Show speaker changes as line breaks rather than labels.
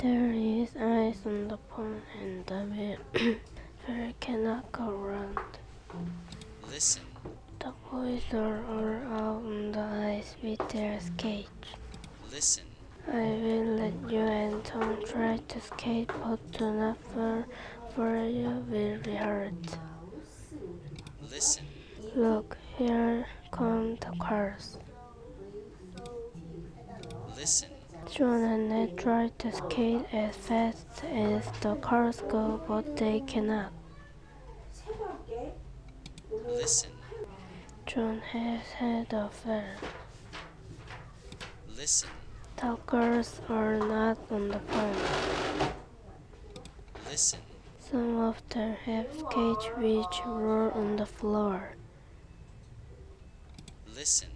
There is ice on the pond and the wheel cannot go round.
Listen.
The boys are all out on the ice with their skates.
Listen.
I will let you and Tom try to skate, but do not fall, for you will be hurt.
Listen.
Look, here come the cars.
Listen.
John and Ned try to skate as fast as the cars go, but they cannot.
Listen.
John has had a affair.
Listen.
The girls are not on the pond.
Listen.
Some of them have skates which roll on the floor.
Listen.